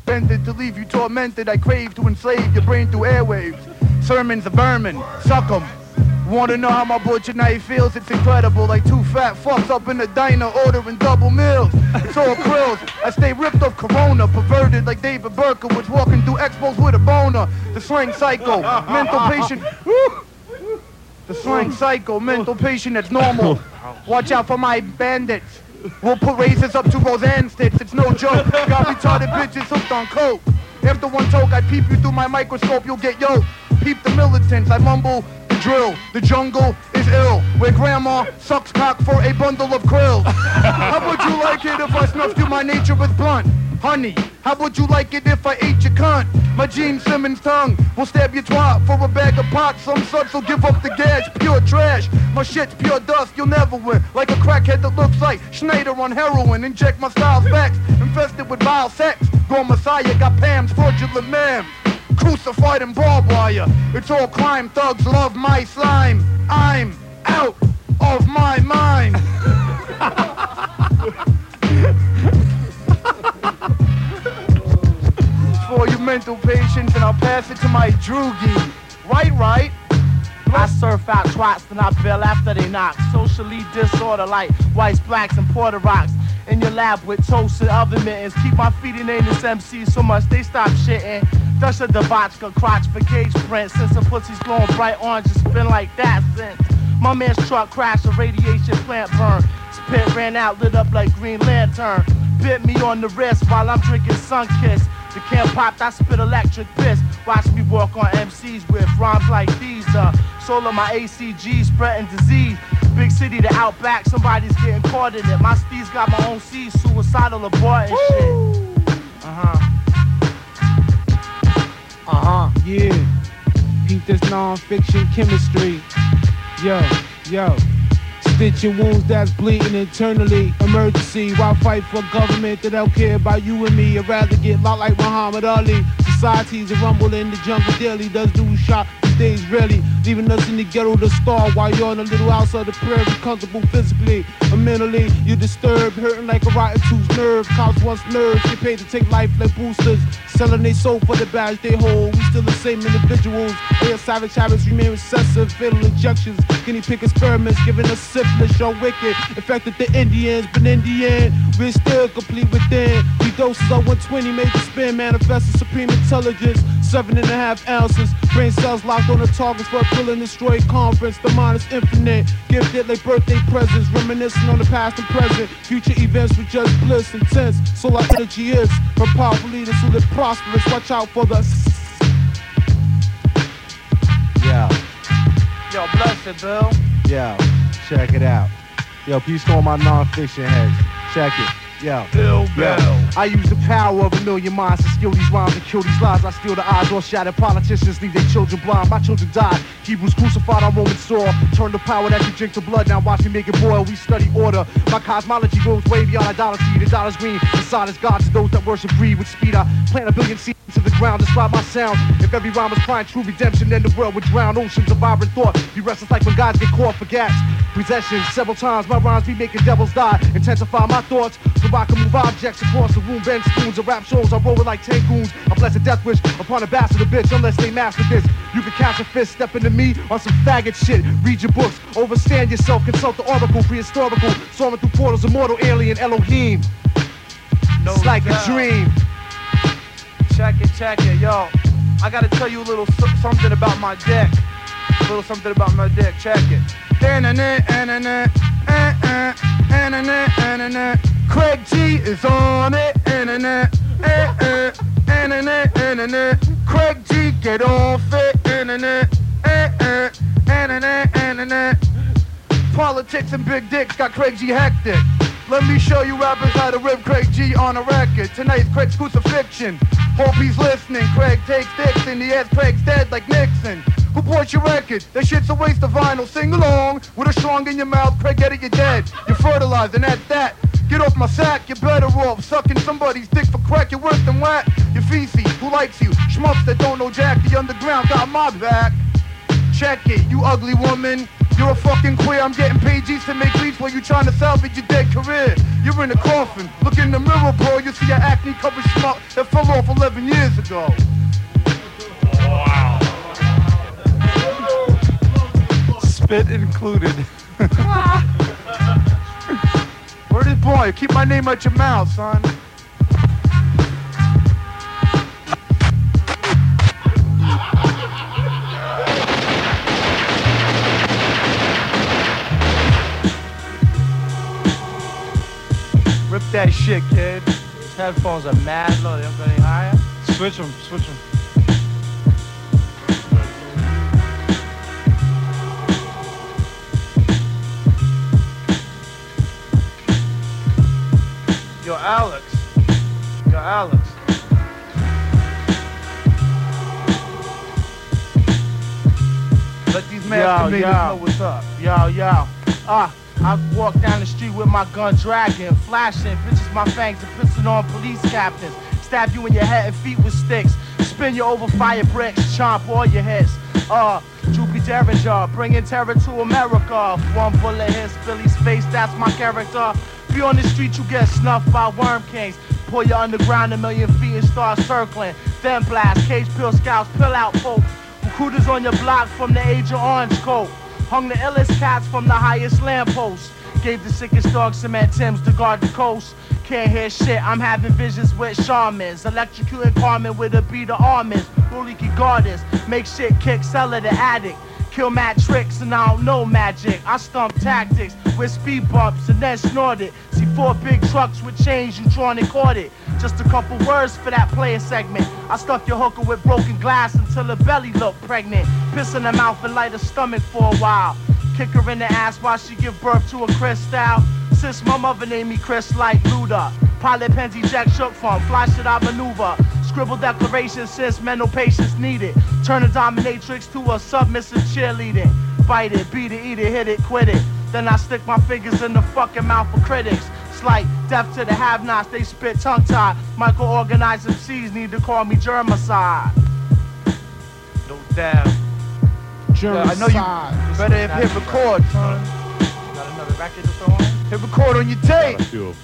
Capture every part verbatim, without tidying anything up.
Bended to leave you tormented. I crave to enslave your brain through airwaves. Sermons of vermin, suck 'em. Wanna know how my butcher knife feels? It's incredible, like two fat fucks up in the diner ordering double meals. It's all grills. I stay ripped off Corona, perverted like David Berkowitz, walking through expos with a boner. The slang psycho, mental patient. The slang psycho, mental patient that's normal. Watch out for my bandits. We'll put razors up to Roseanne sticks. It's no joke. Got retarded bitches hooked on coke. After one toke, I peep you through my microscope. You'll get yoked. Peep the militants. I mumble. Drill. The jungle is ill, where grandma sucks cock for a bundle of krills. How would you like it if I snuffed you? My nature was blunt. Honey, how would you like it if I ate your cunt? My Gene Simmons tongue will stab your twat for a bag of pot. Some suds will give up the gas, pure trash. My shit's pure dust, you'll never win. Like a crackhead that looks like Schneider on heroin. Inject my style's facts, infested with vile sex. Gone Messiah, got Pam's fraudulent ma'am. Crucified in barbed wire. It's all crime, thugs love my slime. I'm out of my mind. For you mental patients, and I'll pass it to my droogie. Right, right. I surf out twats, then I bail after they knock. Socially disorder like whites, blacks, and Puerto Rocks. In your lab with toast and oven mittens. Keep my feet in this M C so much they stop shitting. Dusha the vodka, crotch for cage print. Since the pussy's glowing bright orange, it's been like that since. My man's truck crashed, a radiation plant burned. Spit ran out, lit up like Green Lantern. Bit me on the wrist while I'm drinking Sunkiss. The can popped, I spit electric piss. Watch me walk on M Cs with rhymes like these. Uh, soul of my A C G spreading disease. Big city to outback, somebody's getting caught in it. My steez got my own seeds, suicidal abort and shit. Uh-huh. Uh-huh. Yeah. Peep this non-fiction chemistry. Yo, yo. Stitching wounds that's bleeding internally. Emergency, while fight for government that don't care about you and me. I'd rather get locked like Muhammad Ali. Society's a rumble in the jungle daily. Does do shot these days rarely. Leaving us in the ghetto to starve while you're in a little outside the prairie. Comfortable physically or mentally. You're disturbed, hurting like a rotten tooth nerve. Cops once nerves, get paid to take life like boosters. Selling they soul for the badge they hold. We still the same individuals. Their savage habits remain recessive. Fatal injections, guinea pig experiments, giving us syphilis. You're wicked. Infected the Indians, but in the end, we're still complete within. We doses of one twenty made the spin. Manifested supreme intelligence. Seven and a half ounces. Brain cells locked on the targets for a kill and destroy conference. The mind is infinite. Gifted like birthday presents. Reminiscing on the past and present. Future events with just bliss intense. So our energy is for powerful leaders who live prosperous. Watch out for the. Yeah. Yo, bless it, Bill. Yo, check it out. Yo, peace to all my non-fiction heads. Check it. Yo, Bill Bell. I use the power of a million minds to steal these rhymes and kill these lies. I steal the eyes or shattered politicians, leave their children blind. My children died. Hebrews crucified on Roman sword. Turn the power that you drink to blood. Now watch me make it boil. We study order. My cosmology goes way beyond idolatry. The dollar's green. The side is God to those that worship greed with speed. I plant a billion seeds to the ground. Describe my sound. If every rhyme was crying true redemption, then the world would drown. Oceans of vibrant thought. Be restless like when gods get caught for gaps. Possessions. Several times my rhymes be making devils die. Intensify my thoughts. So I can move objects across the room, bend spoons of rap shows. I roll it like ten goons. I bless a death wish upon a bastard a bitch. Unless they master this, you can catch a fist, step into me on some faggot shit. Read your books, overstand yourself, consult the oracle, prehistorical, soaring through portals, immortal alien Elohim. No it's like doubt. a dream. Check it, check it, yo. I gotta tell you a little so- something about my dick. A little something about my dick. Check it. Craig G is on it, internet, eh, eh, internet, internet. Craig G, get off it, internet, eh, eh, internet, internet. Politics and big dicks got Craig G hectic. Let me show you rappers how to rip Craig G on a record. Tonight's Craig's crucifixion. Hope he's listening. Craig takes dicks in the ass. Craig's dead like Nixon. Who bought your record? That shit's a waste of vinyl. Sing along with a strong in your mouth. Craig, get it, you're dead. You're fertilized, and that's that. Get off my sack, you're better off sucking somebody's dick for crack. You're worse than whack. You're feces, who likes you? Schmucks that don't know jack. The underground got my back. Check it, you ugly woman. You're a fucking queer, I'm getting paid G's to make beats while you trying to salvage your dead career. You're in a coffin, look in the mirror, bro, you see your acne covered schmuck that fell off eleven years ago. Wow. Spit included. Word is born, keep my name out your mouth, son. Rip that shit, kid. These headphones are mad low. They don't go any higher. Switch them, switch them. Yo, Alex. Yo, Alex. Let these masturbators know what's up. Yo, yo. Ah. I walk down the street with my gun dragging, flashing, bitches my fangs and pissing on police captains. Stab you in your head and feet with sticks. Spin you over fire bricks, chomp all your heads. Uh, Droopy Derringer, bringing terror to America. One bullet hits Billy's face, that's my character. Be on the street, you get snuffed by worm kings. Pull you underground a million feet and start circling. Then blast, cage pill scouts, pill out folks. Recruiters on your block from the age of orange coat. Hung the illest cats from the highest lampposts. Gave the sickest dog cement Timbs to guard the coast. Can't hear shit, I'm having visions with shamans. Electrocuting Carmen with a beat of almonds. Leaky goddess, make shit kick, sell it the addict. Kill mad tricks and I don't know magic. I stump tactics with speed bumps and then snort it. See four big trucks with chains, you drawn and caught it. Just a couple words for that player segment. I stuff your hooker with broken glass until her belly look pregnant. Piss in her mouth and light her stomach for a while. Kick her in the ass while she give birth to a Chris style. Since my mother named me Chris like Luda. Pilot pens eject shook from, fly shit I maneuver. Scribble declarations since mental patience needed. Turn a dominatrix to a submissive cheerleading. Bite it, beat it, eat it, hit it, quit it. Then I stick my fingers in the fucking mouth of critics. Like death to the have-nots, they spit tongue-tied. Micro-organized M Cs need to call me germicide. No doubt. Germicide. Yeah, I know you better hit, hit record, son. Got another record to throw on? Hit record on your tape.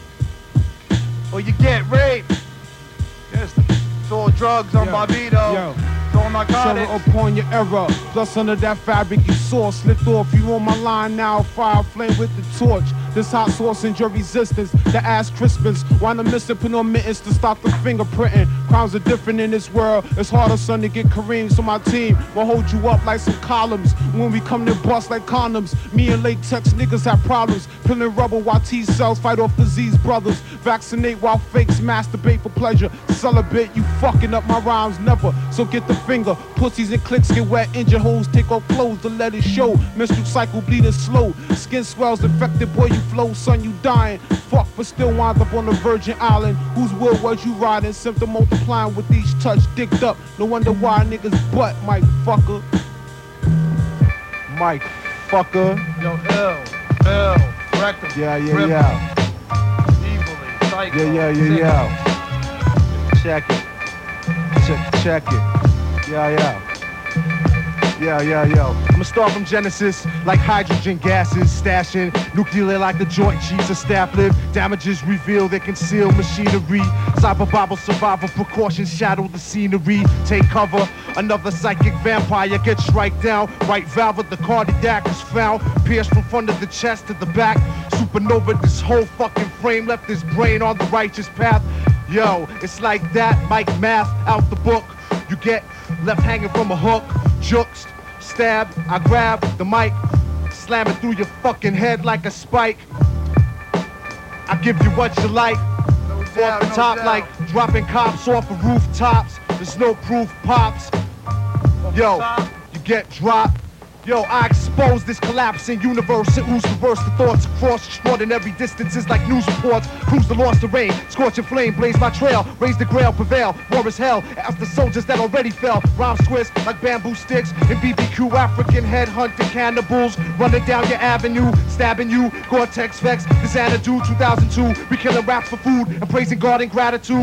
Or you get raped. Yes. It's all drugs on Yo, Barbito. yo. It's all narcotics. Settle upon your error. Plus under that fabric you saw slipped off. You on my line now, fire flame with the torch. This hot sauce and your resistance. The ass crispins. Wanna miss it, put on mittens to stop the fingerprinting. Crimes are different in this world. It's harder, son, to get Kareem. So my team will hold you up like some columns. When we come to bust like condoms. Me and latex niggas have problems. Peeling rubber while T cells fight off disease brothers. Vaccinate while fakes masturbate for pleasure. Celibate, you fucking up my rhymes never. So get the finger. Pussies and clicks get wet. Injure holes, take off clothes to let it show. Menstrual cycle bleeding slow. Skin swells infected, boy, you flow, son, you dying. Fuck, but still wind up on the Virgin Island. Whose will was you riding? Symptom multiplying with each touch, dicked up. No wonder why niggas butt, Mike fucker. Mike fucker. Yo, ill, ill, rectum, Yeah, yeah, ripple, yeah. evilly, psycho, Yeah, yeah, yeah, yeah. Check it. Check, check it. Yeah, yeah. Yeah, yeah, yo. I'ma start from Genesis, like hydrogen gases, stashing nuclear like the joint chiefs of staff live. Damages reveal they conceal machinery. Cyber Bible survival precautions shadow the scenery. Take cover, another psychic vampire gets strike down. Right valve of the cardiac is found, pierced from front of the chest to the back. Supernova, this whole fucking frame left his brain on the righteous path. Yo, it's like that, Mike Math out the book. You get left hanging from a hook, jukes, stab, I grab the mic, slam it through your fucking head like a spike. I give you what you like, No off doubt, the no top doubt. like dropping cops off of rooftops. There's no proof pops. Yo, you get dropped. Yo, I expose this collapsing universe. It ooze reverse the thoughts across extraordinary distances like news reports. Cruise the lost terrain, scorching flame, blaze my trail. Raise the grail, prevail, war is hell. Ask the soldiers that already fell. Rhymes twist like bamboo sticks. In B B Q, African headhunting cannibals. Running down your avenue, stabbing you. Gore-Tex Vex, the Xanadu two thousand two. We killing raps for food and praising God in gratitude.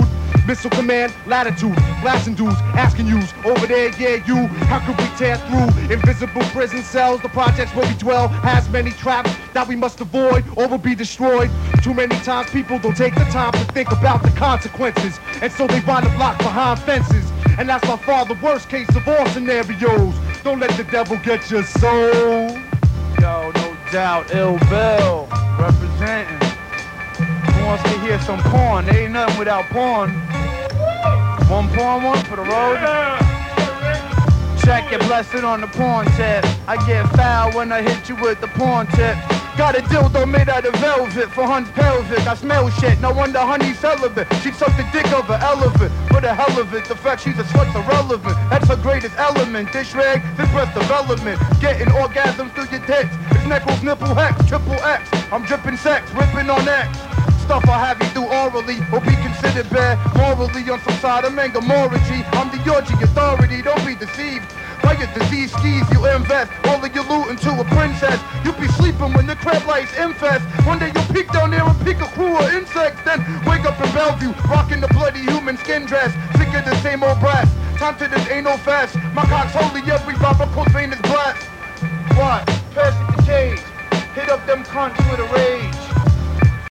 Missile command, latitude, blasting dudes, asking yous, over there, yeah, you, how could we tear through invisible prison cells? The projects where we dwell has many traps that we must avoid or will be destroyed. Too many times people don't take the time to think about the consequences, and so they wind up locked behind fences. And that's by far the worst case of all scenarios. Don't let the devil get your soul. Yo, no doubt, Ill Bill, representing. Who wants to hear some porn? There ain't nothing without porn. One porn, one for the road. Check your blessing on the porn tip. I get foul when I hit you with the porn tip. Got a dildo made out of velvet for Hunt's pelvic. I smell shit, no wonder honey's celibate. She sucked the dick of an elephant for the hell of it. The fact she's a slut's irrelevant. That's her greatest element. Dish rag, this breast development. Getting orgasms through your tits. It's Neckles, nipple, hex, triple X. I'm dripping sex, ripping on X. Stuff I have you do orally or be considered bad morally on some side of Mangamorgy. I'm the orgy authority, don't be deceived by your disease skis. You invest all of your loot into a princess. You be sleeping when the crab lights infest. One day you'll peek down there and peek a crew of insects. Then wake up in Bellevue, rocking the bloody human skin dress. Sick of the same old brass. Time to this anal fest. My cock's holy, every varicose vein is blessed. What? Pass it the cage. Hit up them cunts with a rage.